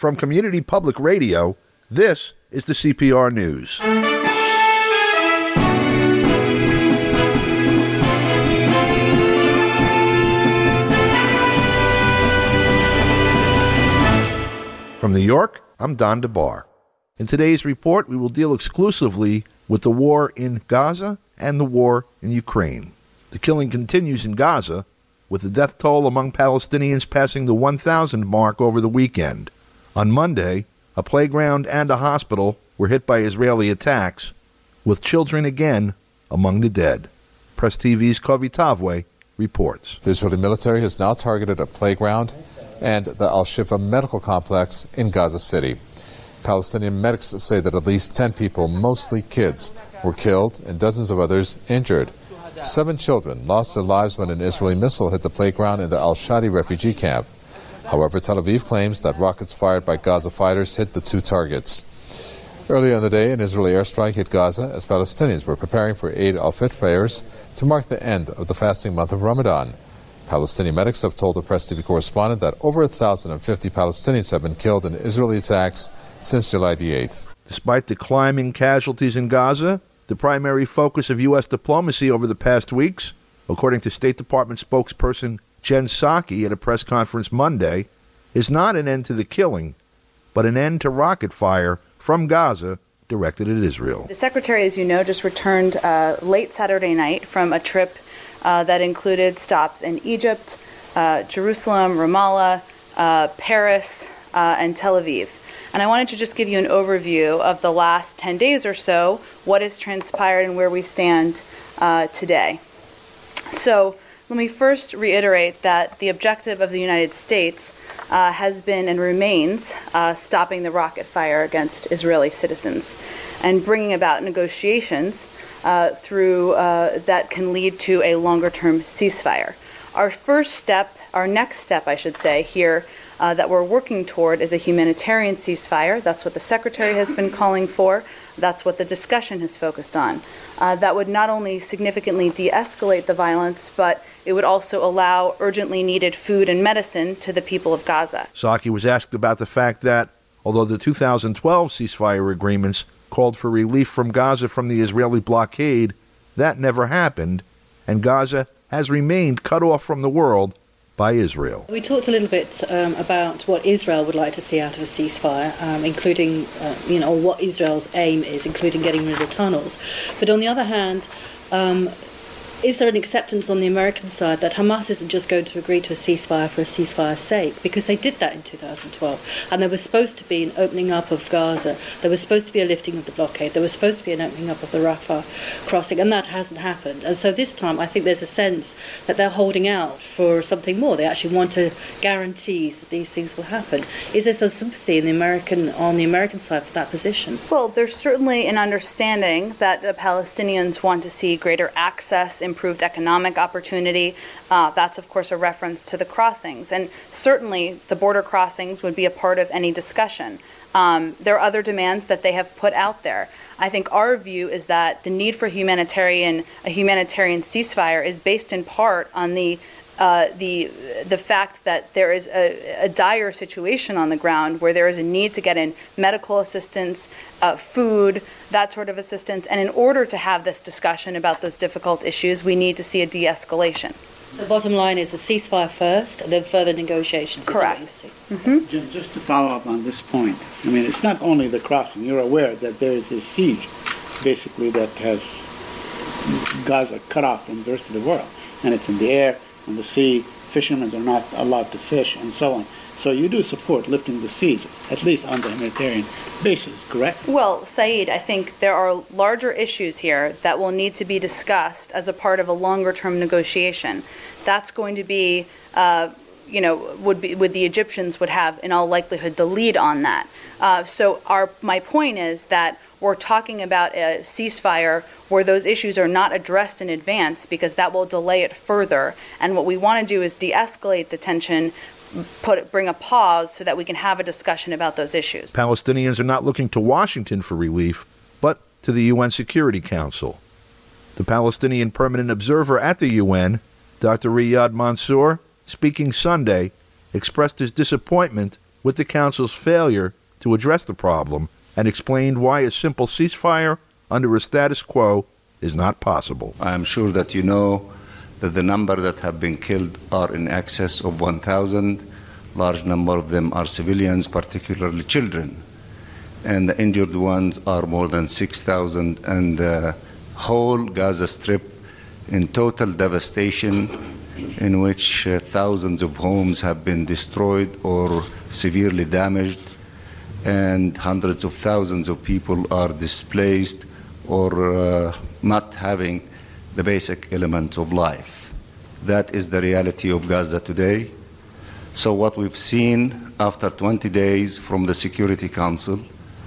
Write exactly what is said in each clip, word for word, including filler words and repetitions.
From Community Public Radio, this is the C P R News. From New York, I'm Don DeBar. In today's report, we will deal exclusively with the war in Gaza and the war in Ukraine. The killing continues in Gaza, with the death toll among Palestinians passing the one thousand mark over the weekend. On Monday, a playground and a hospital were hit by Israeli attacks, with children again among the dead. Press T V's Kovi Tavwe reports. The Israeli military has now targeted a playground and the Al-Shifa medical complex in Gaza City. Palestinian medics say that at least ten people, mostly kids, were killed and dozens of others injured. Seven children lost their lives when an Israeli missile hit the playground in the Al-Shadi refugee camp. However, Tel Aviv claims that rockets fired by Gaza fighters hit the two targets. Earlier in the day, an Israeli airstrike hit Gaza as Palestinians were preparing for Eid al-Fitr prayers to mark the end of the fasting month of Ramadan. Palestinian medics have told the Press T V correspondent that over one thousand fifty Palestinians have been killed in Israeli attacks since July the eighth. Despite the climbing casualties in Gaza, the primary focus of U S diplomacy over the past weeks, according to State Department spokesperson Jen Psaki at a press conference Monday, is not an end to the killing, but an end to rocket fire from Gaza directed at Israel. The Secretary, as you know, just returned uh, late Saturday night from a trip uh, that included stops in Egypt, uh, Jerusalem, Ramallah, uh, Paris, uh, and Tel Aviv. And I wanted to just give you an overview of the last ten days or so, what has transpired and where we stand uh, today. So let me first reiterate that the objective of the United States uh, has been and remains uh, stopping the rocket fire against Israeli citizens and bringing about negotiations uh, through uh, that can lead to a longer-term ceasefire. Our first step, our next step, I should say, here Uh, that we're working toward is a humanitarian ceasefire. That's what the Secretary has been calling for. That's what the discussion has focused on. Uh, that would not only significantly de-escalate the violence, but it would also allow urgently needed food and medicine to the people of Gaza. Psaki was asked about the fact that, although the two thousand twelve ceasefire agreements called for relief from Gaza from the Israeli blockade, that never happened, and Gaza has remained cut off from the world by Israel. We talked a little bit um, about what Israel would like to see out of a ceasefire, um, including, uh, you know, what Israel's aim is, including getting rid of the tunnels. But on the other hand, um, is there an acceptance on the American side that Hamas isn't just going to agree to a ceasefire for a ceasefire's sake? Because they did that in two thousand twelve. And there was supposed to be an opening up of Gaza. There was supposed to be a lifting of the blockade. There was supposed to be an opening up of the Rafah crossing. And that hasn't happened. And so this time I think there's a sense that they're holding out for something more. They actually want to guarantees that these things will happen. Is there some sympathy in the American on the American side for that position? Well, there's certainly an understanding that the Palestinians want to see greater access, improved economic opportunity. Uh, that's, of course, a reference to the crossings. And certainly the border crossings would be a part of any discussion. Um, there are other demands that they have put out there. I think our view is that the need for humanitarian a humanitarian ceasefire is based in part on the Uh, the the fact that there is a, a dire situation on the ground where there is a need to get in medical assistance, uh, food, that sort of assistance. And in order to have this discussion about those difficult issues, we need to see a de-escalation. The bottom line is a ceasefire first, and then further negotiations. Correct. Is what you see. Mm-hmm. Just to follow up on this point, I mean, it's not only the crossing. You're aware that there is a siege, basically, that has Gaza cut off from the rest of the world. And it's in the air, on the sea, fishermen are not allowed to fish, and so on. So you do support lifting the siege, at least on the humanitarian basis, correct? Well, Saeed, I think there are larger issues here that will need to be discussed as a part of a longer-term negotiation. That's going to be, uh, you know, would be, would the Egyptians would have, in all likelihood, the lead on that. Uh, so our my point is that we're talking about a ceasefire where those issues are not addressed in advance, because that will delay it further. And what we want to do is de-escalate the tension, put bring a pause so that we can have a discussion about those issues. Palestinians are not looking to Washington for relief, but to the U N Security Council. The Palestinian permanent observer at the U N, Doctor Riyad Mansour, speaking Sunday, expressed his disappointment with the Council's failure to address the problem and explained why a simple ceasefire under a status quo is not possible. I am sure that you know that the number that have been killed are in excess of one thousand. Large number of them are civilians, particularly children. And the injured ones are more than six thousand. And the whole Gaza Strip in total devastation, in which uh, thousands of homes have been destroyed or severely damaged, and hundreds of thousands of people are displaced or uh, not having the basic elements of life. That is the reality of Gaza today. So what we've seen after twenty days from the Security Council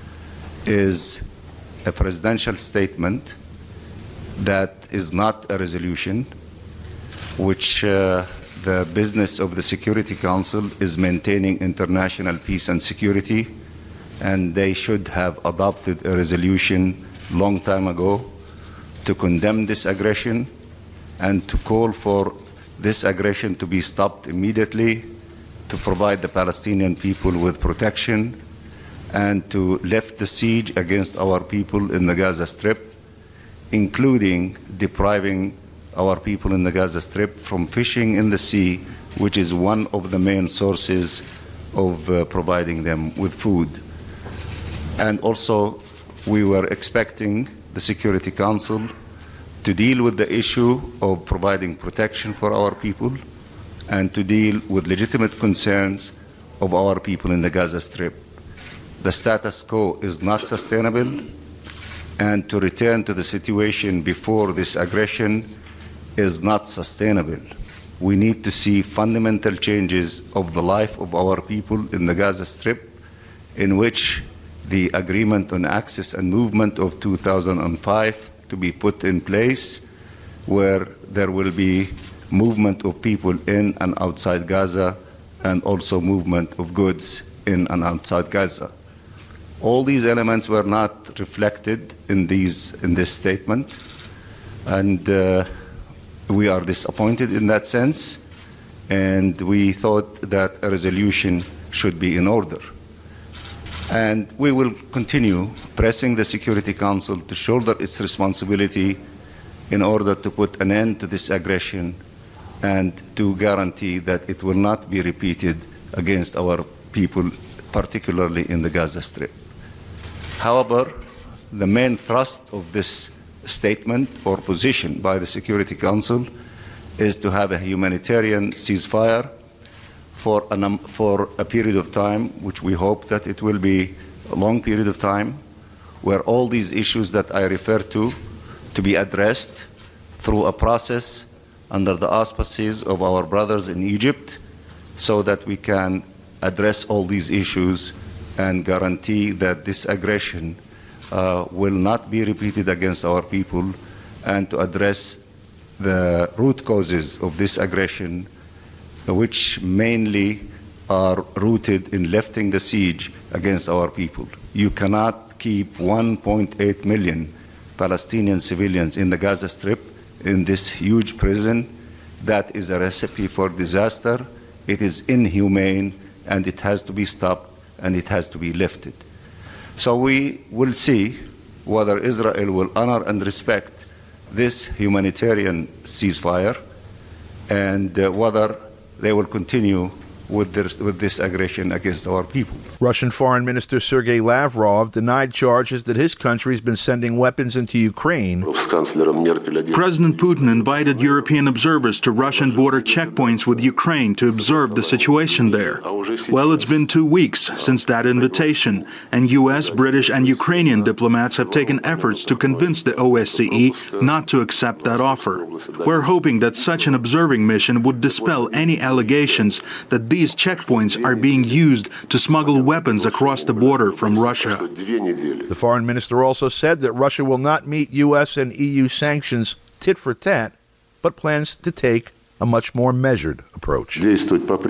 is a presidential statement that is not a resolution, which uh, the business of the Security Council is maintaining international peace and security, and they should have adopted a resolution long time ago to condemn this aggression and to call for this aggression to be stopped immediately, to provide the Palestinian people with protection, and to lift the siege against our people in the Gaza Strip, including depriving our people in the Gaza Strip from fishing in the sea, which is one of the main sources of uh, providing them with food. And also, we were expecting the Security Council to deal with the issue of providing protection for our people and to deal with legitimate concerns of our people in the Gaza Strip. The status quo is not sustainable, and to return to the situation before this aggression is not sustainable. We need to see fundamental changes of the life of our people in the Gaza Strip, in which the agreement on access and movement of two thousand five to be put in place, where there will be movement of people in and outside Gaza, and also movement of goods in and outside Gaza. All these elements were not reflected in these in this statement, and uh, we are disappointed in that sense, and we thought that a resolution should be in order. And we will continue pressing the Security Council to shoulder its responsibility in order to put an end to this aggression and to guarantee that it will not be repeated against our people, particularly in the Gaza Strip. However, the main thrust of this statement or position by the Security Council is to have a humanitarian ceasefire for a, num- for a period of time, which we hope that it will be a long period of time, where all these issues that I refer to to be addressed through a process under the auspices of our brothers in Egypt, so that we can address all these issues and guarantee that this aggression uh, will not be repeated against our people, and to address the root causes of this aggression, which mainly are rooted in lifting the siege against our people. You cannot keep one point eight million Palestinian civilians in the Gaza Strip in this huge prison. That is a recipe for disaster. It is inhumane, and it has to be stopped, and it has to be lifted. So we will see whether Israel will honor and respect this humanitarian ceasefire, and uh, whether they will continue with this, with this aggression against our people. Russian Foreign Minister Sergei Lavrov denied charges that his country has been sending weapons into Ukraine. President Putin invited European observers to Russian border checkpoints with Ukraine to observe the situation there. Well, it's been two weeks since that invitation, and U S, British, and Ukrainian diplomats have taken efforts to convince the O S C E not to accept that offer. We're hoping that such an observing mission would dispel any allegations that these checkpoints are being used to smuggle weapons across the border from Russia. The foreign minister also said that Russia will not meet U S and E U sanctions tit for tat, but plans to take a much more measured approach. We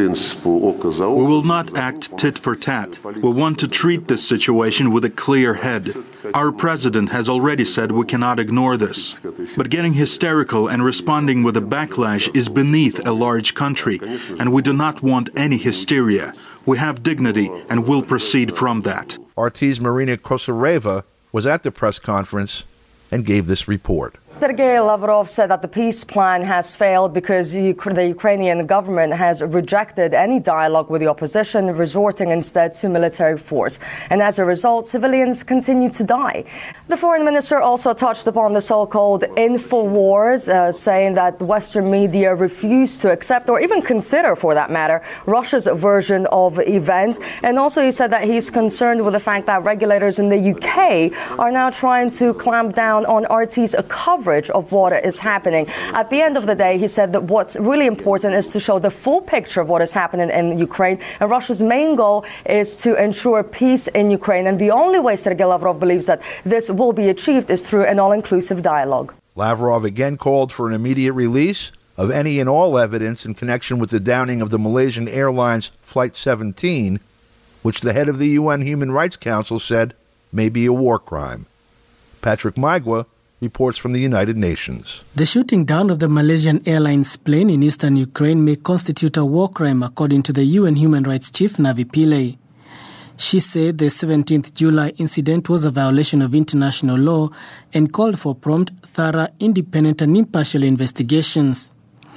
will not act tit for tat. We want to treat this situation with a clear head. Our president has already said we cannot ignore this. But getting hysterical and responding with a backlash is beneath a large country, and we do not want any hysteria. We have dignity and will proceed from that. R T's Marina Kosareva was at the press conference and gave this report. Sergei Lavrov said that the peace plan has failed because the Ukrainian government has rejected any dialogue with the opposition, resorting instead to military force. And as a result, civilians continue to die. The foreign minister also touched upon the so-called InfoWars, uh, saying that Western media refuse to accept or even consider, for that matter, Russia's version of events. And also he said that he's concerned with the fact that regulators in the U K are now trying to clamp down on R T's coverage of what is happening. At the end of the day, he said that what's really important is to show the full picture of what is happening in Ukraine. And Russia's main goal is to ensure peace in Ukraine. And the only way Sergei Lavrov believes that this will be achieved is through an all-inclusive dialogue. Lavrov again called for an immediate release of any and all evidence in connection with the downing of the Malaysian Airlines Flight seventeen, which the head of the U N Human Rights Council said may be a war crime. Patrick Maigua reports from the United Nations. The shooting down of the Malaysian Airlines plane in eastern Ukraine may constitute a war crime, according to the U N Human Rights Chief Navi Pillay. She said the seventeenth of July incident was a violation of international law and called for prompt, thorough, independent and impartial investigations.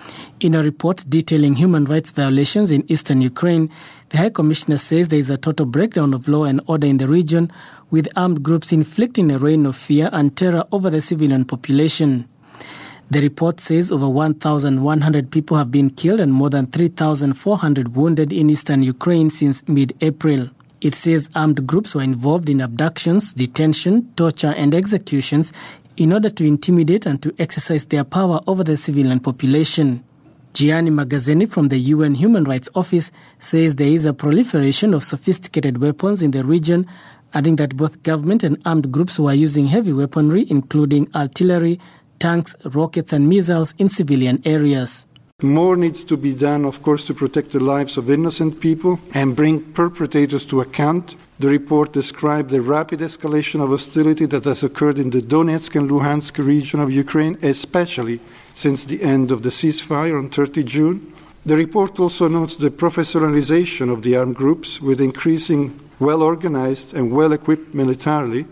In a report detailing human rights violations in eastern Ukraine, the High Commissioner says there is a total breakdown of law and order in the region, with armed groups inflicting a reign of fear and terror over the civilian population. The report says over one thousand one hundred people have been killed and more than three thousand four hundred wounded in eastern Ukraine since mid-April. It says armed groups were involved in abductions, detention, torture and executions in order to intimidate and to exercise their power over the civilian population. Gianni Magazzini from the U N Human Rights Office says there is a proliferation of sophisticated weapons in the region, adding that both government and armed groups were using heavy weaponry, including artillery, tanks, rockets and missiles in civilian areas. More needs to be done, of course, to protect the lives of innocent people and bring perpetrators to account. The report described the rapid escalation of hostility that has occurred in the Donetsk and Luhansk region of Ukraine, especially since the end of the ceasefire on the thirtieth of June. The report also notes the professionalization of the armed groups, with increasing well-organized and well-equipped militarily,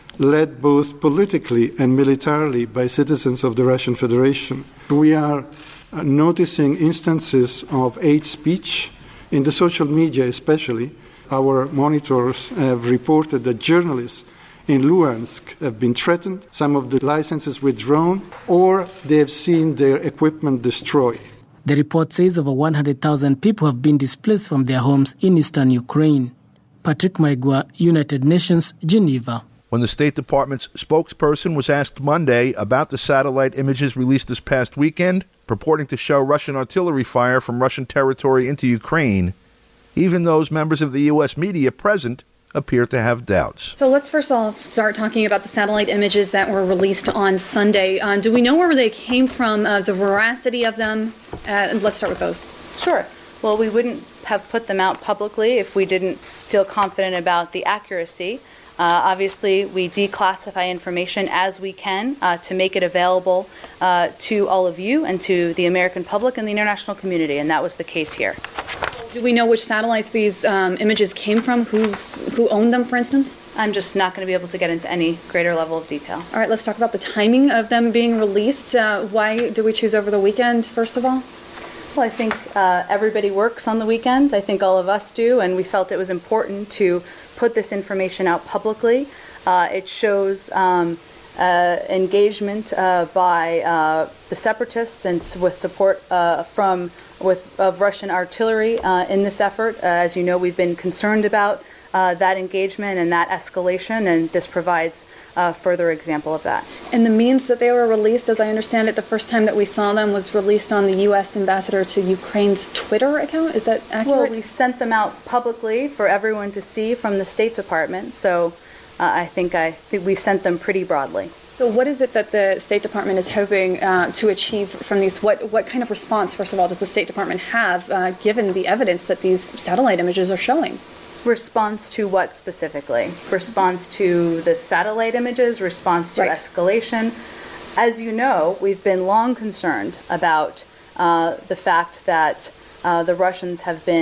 led both politically and militarily by citizens of the Russian Federation. We are uh, noticing instances of hate speech in the social media especially. Our monitors have reported that journalists in Luhansk have been threatened, some of the licenses withdrawn, or they have seen their equipment destroyed. The report says over one hundred thousand people have been displaced from their homes in eastern Ukraine. Patrick Maigua, United Nations, Geneva. When the State Department's spokesperson was asked Monday about the satellite images released this past weekend, purporting to show Russian artillery fire from Russian territory into Ukraine, even those members of the U S media present appear to have doubts. So let's first off start talking about the satellite images that were released on Sunday. Uh, do we know where they came from, uh, the veracity of them? Uh, let's start with those. Sure. Well, we wouldn't have put them out publicly if we didn't feel confident about the accuracy. Uh, obviously, we declassify information as we can uh, to make it available uh, to all of you and to the American public and the international community, and that was the case here. Do we know which satellites these um, images came from? Who's who owned them, for instance? I'm just not going to be able to get into any greater level of detail. All right, let's talk about the timing of them being released. Uh, why do we choose over the weekend, first of all? Well, I think uh, everybody works on the weekend. I think all of us do, and we felt it was important to put this information out publicly. Uh, it shows um, uh, engagement uh, by uh, the separatists and with support uh, from with of Russian artillery uh, in this effort. Uh, as you know, we've been concerned about uh, that engagement and that escalation, and this provides a further example of that. And the means that they were released, as I understand it, the first time that we saw them was released on the U S ambassador to Ukraine's Twitter account. Is that accurate? Well, we sent them out publicly for everyone to see from the State Department, so uh, I think I think we sent them pretty broadly. So what is it that the State Department is hoping uh, to achieve from these? What what kind of response, first of all, does the State Department have, uh, given the evidence that these satellite images are showing? Response to what specifically? Response to the satellite images? Response to right. escalation? As you know, we've been long concerned about uh, the fact that uh, the Russians have been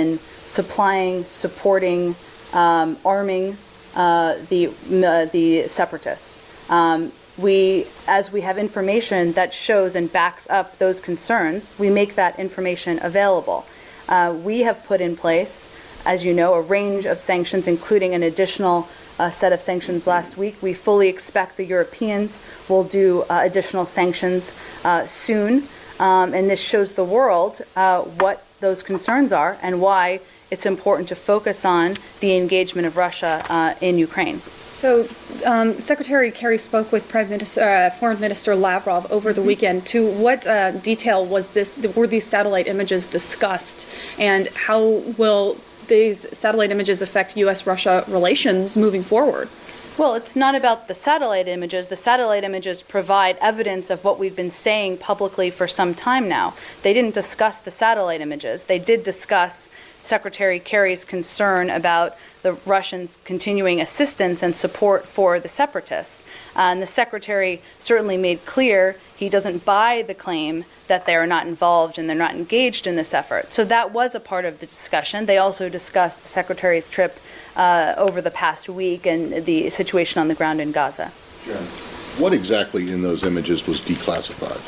supplying, supporting, um, arming uh, the uh, the separatists. Um, we, as we have information that shows and backs up those concerns, we make that information available. Uh, we have put in place, as you know, a range of sanctions, including an additional uh, set of sanctions last week. We fully expect the Europeans will do uh, additional sanctions uh, soon, um, and this shows the world uh, what those concerns are and why it's important to focus on the engagement of Russia uh, in Ukraine. So, um, Secretary Kerry spoke with Prime Minister, uh, Foreign Minister Lavrov over the weekend. To what uh, detail was this? Were these satellite images discussed, and how will these satellite images affect U S Russia relations moving forward? Well, it's not about the satellite images. The satellite images provide evidence of what we've been saying publicly for some time now. They didn't discuss the satellite images. They did discuss Secretary Kerry's concern about the Russians' continuing assistance and support for the separatists. Uh, and the Secretary certainly made clear he doesn't buy the claim that they are not involved and they're not engaged in this effort. So that was a part of the discussion. They also discussed the Secretary's trip uh, over the past week and the situation on the ground in Gaza. Jen, what exactly in those images was declassified?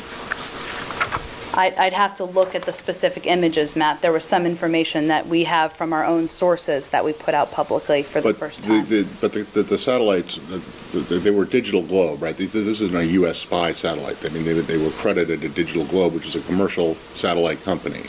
I'd, I'd have to look at the specific images, Matt. There was some information that we have from our own sources that we put out publicly for but the first time. The, the, but the, the, the satellites, the, the, they were Digital Globe, right? This, this isn't a U S spy satellite. I mean, they, they were credited to Digital Globe, which is a commercial satellite company.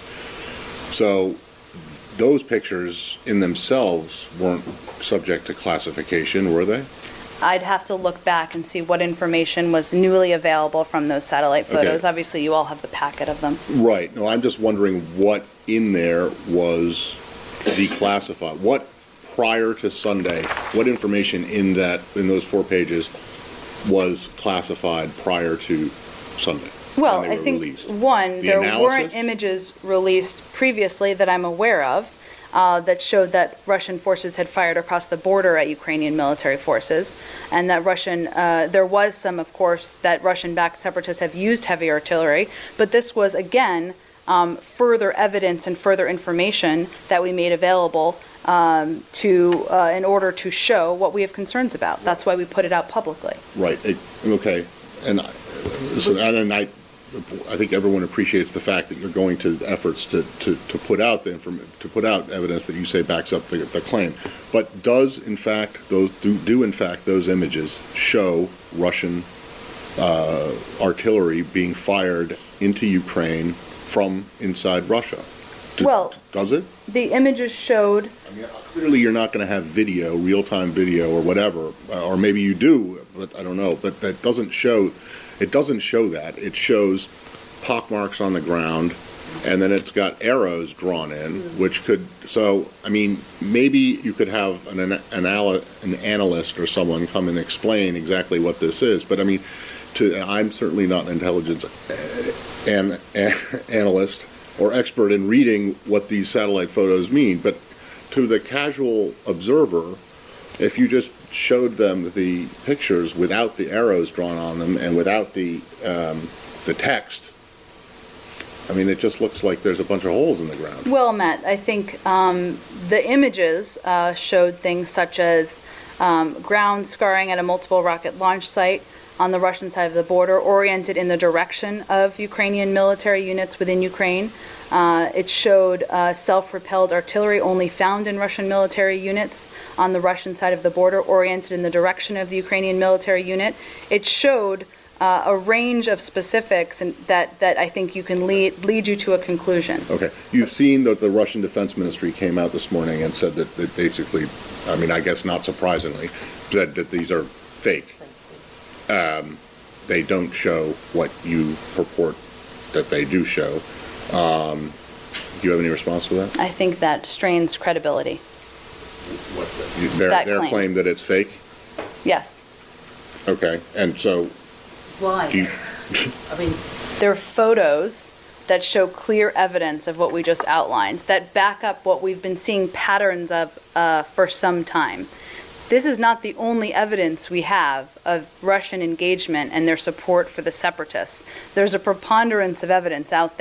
So those pictures in themselves weren't subject to classification, were they? I'd have to look back and see what information was newly available from those satellite photos. Okay. Obviously, you all have the packet of them. Right. No, I'm just wondering what in there was declassified. What, prior to Sunday, what information in that in those four pages was classified prior to Sunday? Well, when they I were think, released? one, The there analysis? weren't images released previously that I'm aware of uh, that showed that Russian forces had fired across the border at Ukrainian military forces, and that Russian, uh, there was some, of course, that Russian-backed separatists have used heavy artillery, but this was, again, um, further evidence and further information that we made available um, to, uh, in order to show what we have concerns about. That's why we put it out publicly. Right. It- Okay. And I, so, and I, I think everyone appreciates the fact that you're going to efforts to, to, to put out the inform, to put out evidence that you say backs up the, the claim. But does in fact those do, do in fact those images show Russian uh, artillery being fired into Ukraine from inside Russia? Do, Well, does it? The images showed. I mean, clearly you're not going to have video, real-time video, or whatever, uh, or maybe you do, but I don't know. But that doesn't show. It doesn't show that. It shows pockmarks on the ground, and then it's got arrows drawn in, which could. So, I mean, maybe you could have an an, anal- an analyst or someone come and explain exactly what this is. But I mean, to I'm certainly not an intelligence uh, an, an analyst or expert in reading what these satellite photos mean, but to the casual observer, if you just showed them the pictures without the arrows drawn on them and without the um, the text, I mean, it just looks like there's a bunch of holes in the ground. Well, Matt, I think um, the images uh, showed things such as um, ground scarring at a multiple rocket launch site on the Russian side of the border, oriented in the direction of Ukrainian military units within Ukraine. Uh, it showed uh, self-propelled artillery only found in Russian military units on the Russian side of the border, oriented in the direction of the Ukrainian military unit. It showed uh, a range of specifics and that, that I think you can lead, lead you to a conclusion. Okay. You've seen that the Russian Defense Ministry came out this morning and said that, that basically, I mean, I guess not surprisingly, said that these are fake. Um, they don't show what you purport that they do show. Um, do you have any response to that? I think that strains credibility. What, their That their claim. claim that it's fake? Yes. Okay. And so, Why? do you, I mean, There are photos that show clear evidence of what we just outlined, that back up what we've been seeing patterns of uh, for some time. This is not the only evidence we have of Russian engagement and their support for the separatists. There's a preponderance of evidence out there.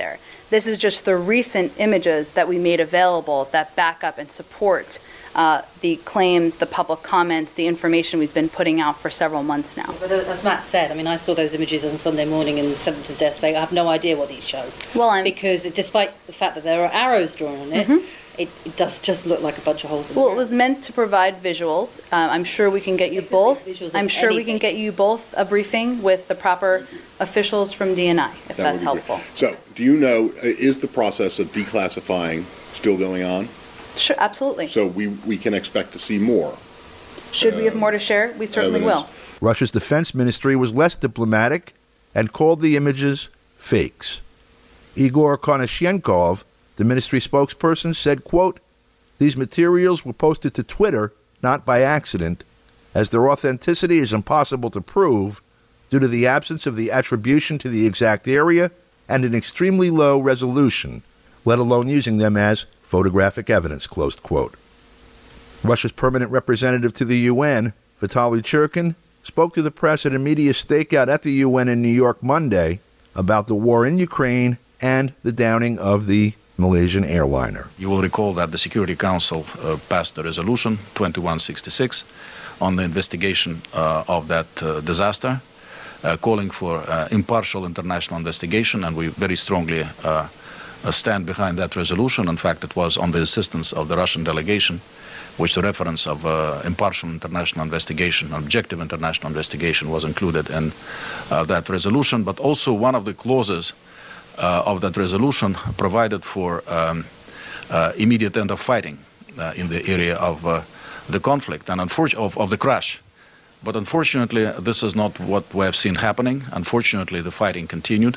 This is just the recent images that we made available that back up and support uh, the claims, the public comments, the information we've been putting out for several months now. But as Matt said, I mean, I saw those images on Sunday morning and sent them to death saying, I have no idea what these show. Well, I'm... Because despite the fact that there are arrows drawn on it, mm-hmm. It, it does just look like a bunch of holes in the Well, ground. it was meant to provide visuals. Uh, I'm sure we can get you both. I'm sure anything. we can get you both a briefing with the proper officials from D N I, if That that's would be helpful. great. So, do you know, uh, is the process of declassifying still going on? Sure, absolutely. So we, we can expect to see more. Should uh, we have more to share? We certainly evidence. will. Russia's defense ministry was less diplomatic and called the images fakes. Igor Konashenkov, the ministry spokesperson, said, quote, "These materials were posted to Twitter not by accident, as their authenticity is impossible to prove due to the absence of the attribution to the exact area and an extremely low resolution, let alone using them as photographic evidence," closed quote. Russia's permanent representative to the U N, Vitaly Churkin, spoke to the press at a media stakeout at the U N in New York Monday about the war in Ukraine and the downing of the Malaysian airliner. You will recall that the Security Council uh, passed a resolution, twenty-one sixty-six, on the investigation uh, of that uh, disaster, uh, calling for uh, impartial international investigation, and we very strongly uh, stand behind that resolution. In fact, it was on the insistence of the Russian delegation, which the reference of uh, impartial international investigation, objective international investigation, was included in uh, that resolution. But also one of the clauses uh, of that resolution provided for um, uh, immediate end of fighting uh, in the area of uh, the conflict and unfortunately of, of the crash. But unfortunately, this is not what we have seen happening. Unfortunately, the fighting continued.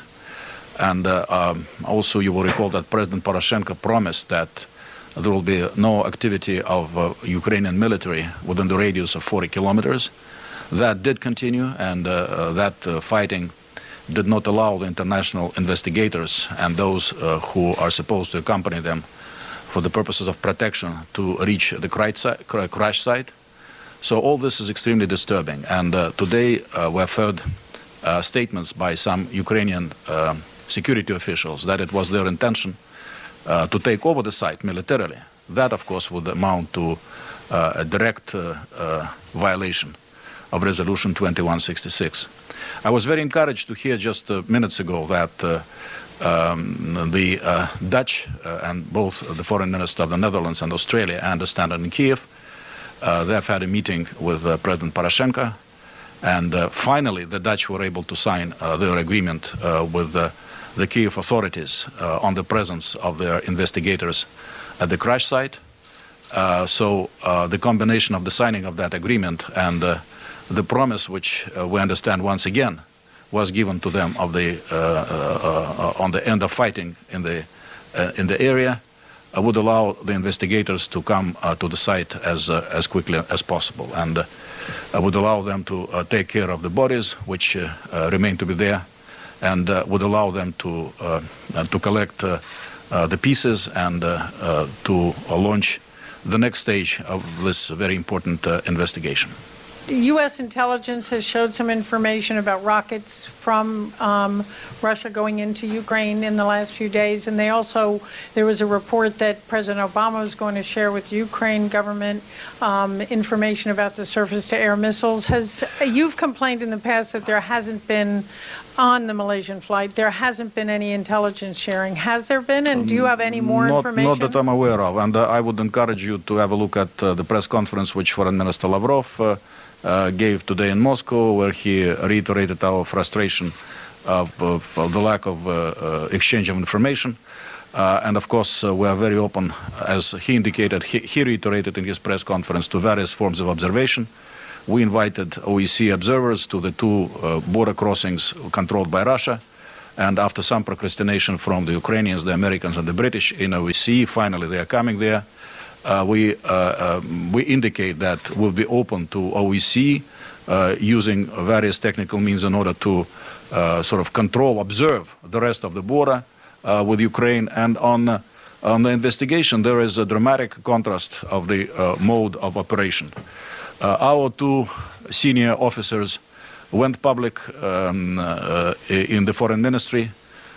And uh, um, also you will recall that President Poroshenko promised that there will be no activity of uh, Ukrainian military within the radius of forty kilometers. That did continue, and uh, uh, that uh, fighting did not allow the international investigators and those uh, who are supposed to accompany them for the purposes of protection to reach the crash site. So all this is extremely disturbing. And uh, today uh, we have heard uh, statements by some Ukrainian uh, security officials that it was their intention uh, to take over the site militarily. That, of course, would amount to uh, a direct uh, uh, violation of Resolution twenty-one sixty-six. I was very encouraged to hear just uh, minutes ago that uh, um, the uh, Dutch uh, and both the foreign minister of the Netherlands and Australia, I understand, in Kiev, uh, they have had a meeting with uh, President Poroshenko, and uh, finally the Dutch were able to sign uh, their agreement uh, with uh, the Kiev authorities uh, on the presence of their investigators at the crash site. Uh, so uh, the combination of the signing of that agreement and uh, the promise, which uh, we understand once again was given to them of the uh, uh, uh, on the end of fighting in the uh, in the area, uh, would allow the investigators to come uh, to the site as uh, as quickly as possible, and uh, would allow them to uh, take care of the bodies which uh, uh, remain to be there, and uh, would allow them to uh, uh, to collect uh, uh, the pieces and uh, uh, to uh, launch the next stage of this very important uh, investigation. U S intelligence has showed some information about rockets from um, Russia going into Ukraine in the last few days, and they also, there was a report that President Obama was going to share with the Ukraine government um, information about the surface-to-air missiles. Has you've complained in the past that there hasn't been, on the Malaysian flight, there hasn't been any intelligence sharing. Has there been, and do you have any more not, information? Not that I'm aware of, and uh, I would encourage you to have a look at uh, the press conference which Foreign Minister Lavrov uh, Uh, gave today in Moscow, where he reiterated our frustration of, of, of the lack of uh, uh, exchange of information. Uh, and of course, uh, we are very open, as he indicated, he, he reiterated in his press conference, to various forms of observation. We invited O E C observers to the two uh, border crossings controlled by Russia. And after some procrastination from the Ukrainians, the Americans, and the British in O E C, finally they are coming there. Uh, we uh, uh, we indicate that we'll be open to O E C uh, using various technical means in order to uh, sort of control, observe the rest of the border uh, with Ukraine. And on uh, on the investigation, there is a dramatic contrast of the uh, mode of operation. Uh, our two senior officers went public um, uh, in the foreign ministry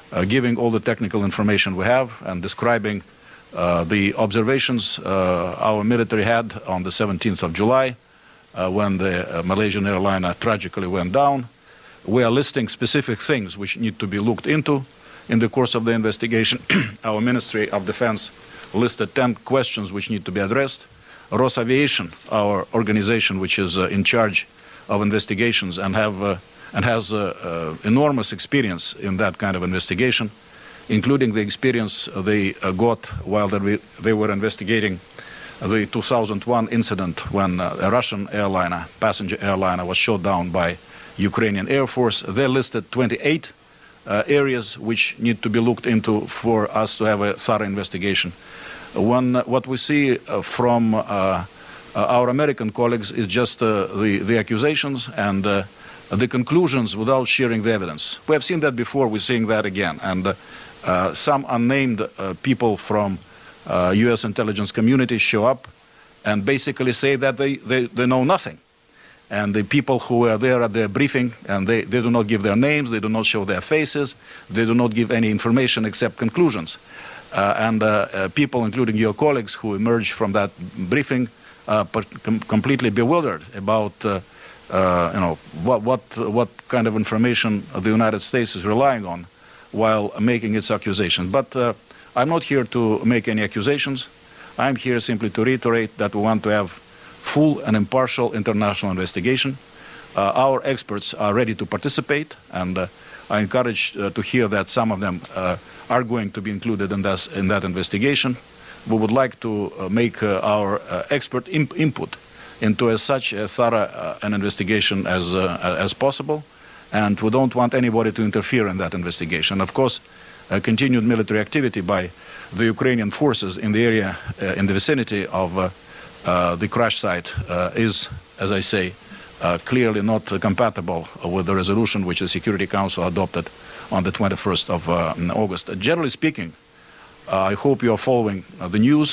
uh, giving all the technical information we have and describing uh, the observations uh, our military had on the seventeenth of July uh, when the uh, Malaysian airliner tragically went down. We are listing specific things which need to be looked into in the course of the investigation. Our Ministry of Defense listed ten questions which need to be addressed. Rosaviation, our organization which is uh, in charge of investigations and have uh, and has uh, uh, enormous experience in that kind of investigation, including the experience they uh, got while they, they were investigating the two thousand one incident when uh, a Russian airliner, passenger airliner, was shot down by Ukrainian Air Force. They listed twenty-eight uh, areas which need to be looked into for us to have a thorough investigation. One, uh, what we see uh, from uh, uh, our American colleagues is just uh, the, the accusations and uh, the conclusions without sharing the evidence. We have seen that before, we're seeing that again. And uh, uh, some unnamed uh, people from uh, U S intelligence community show up and basically say that they, they, they know nothing. And the people who were there at their briefing, and they, they do not give their names, they do not show their faces, they do not give any information except conclusions. Uh, and uh, uh, people, including your colleagues who emerged from that briefing, uh, com completely bewildered about uh, Uh, you know, what, what, what kind of information the United States is relying on while making its accusations. But uh, I'm not here to make any accusations. I'm here simply to reiterate that we want to have full and impartial international investigation. Uh, our experts are ready to participate, and uh, I encourage uh, to hear that some of them uh, are going to be included in, this, in that investigation. We would like to uh, make uh, our uh, expert imp input into a, such a thorough uh, an investigation as uh, as possible, and we don't want anybody to interfere in that investigation. Of course, uh, continued military activity by the Ukrainian forces in the area, uh, in the vicinity of uh, uh, the crash site uh, is, as I say, uh, clearly not uh, compatible with the resolution which the Security Council adopted on the twenty-first of uh, August. Uh, generally speaking, uh, I hope you are following uh, the news.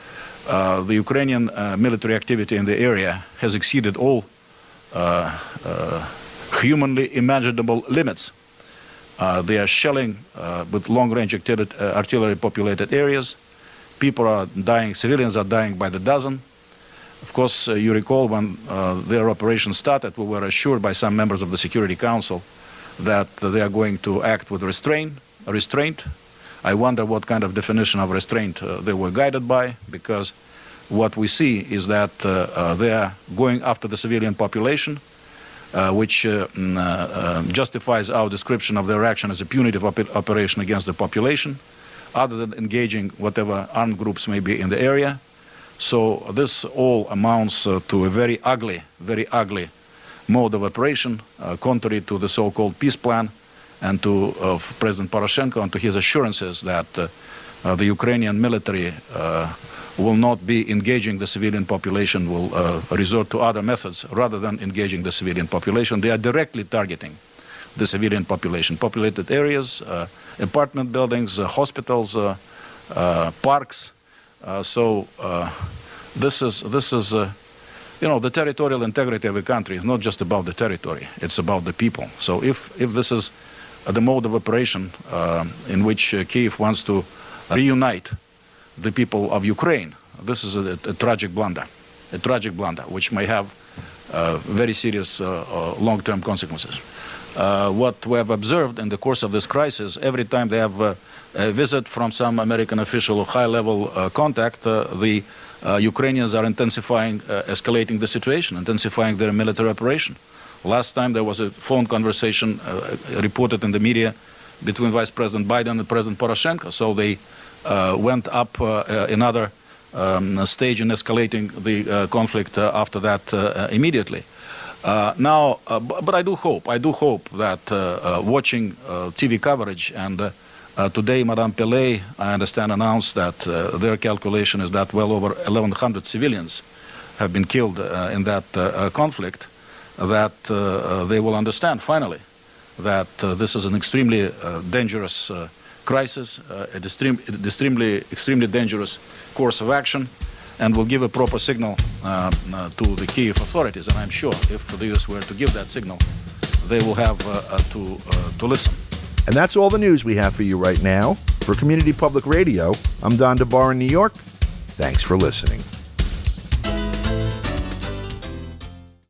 Uh, the Ukrainian uh, military activity in the area has exceeded all uh, uh, humanly imaginable limits. Uh, they are shelling uh, with long-range uh, artillery-populated areas. People are dying, civilians are dying by the dozen. Of course, uh, you recall when uh, their operation started, we were assured by some members of the Security Council that uh, they are going to act with restraint. restraint. I wonder what kind of definition of restraint uh, they were guided by, because what we see is that uh, uh, they are going after the civilian population, uh, which uh, uh, uh, justifies our description of their action as a punitive op operation against the population, other than engaging whatever armed groups may be in the area. So this all amounts uh, to a very ugly, very ugly mode of operation, uh, contrary to the so-called peace plan and to uh, President Poroshenko and to his assurances that uh, uh, the Ukrainian military uh, will not be engaging the civilian population, will uh, resort to other methods rather than engaging the civilian population. They are directly targeting the civilian population, populated areas, uh, apartment buildings, uh, hospitals, uh, uh, parks. Uh, so uh, this is, this is uh, you know, the territorial integrity of a country is not just about the territory, it's about the people. So if, if this is the mode of operation uh, in which uh, Kyiv wants to reunite the people of Ukraine, this is a, a tragic blunder, a tragic blunder, which may have uh, very serious uh, uh, long-term consequences. Uh, what we have observed in the course of this crisis, every time they have uh, a visit from some American official or high-level uh, contact, uh, the uh, Ukrainians are intensifying, uh, escalating the situation, intensifying their military operation. Last time there was a phone conversation uh, reported in the media between Vice President Biden and President Poroshenko. So they uh, went up uh, uh, another um, stage in escalating the uh, conflict uh, after that uh, immediately. Uh, now, uh, but I do hope, I do hope that uh, uh, watching uh, T V coverage, and uh, uh, today Madame Pillay, I understand, announced that uh, their calculation is that well over eleven hundred civilians have been killed uh, in that uh, conflict, that uh, uh, they will understand finally that uh, this is an extremely uh, dangerous uh, crisis, uh, an extreme, extremely, extremely dangerous course of action, and will give a proper signal uh, uh, to the Kyiv authorities. And I'm sure if the U S were to give that signal, they will have uh, uh, to, uh, to listen. And that's all the news we have for you right now. For Community Public Radio, I'm Don DeBar in New York. Thanks for listening.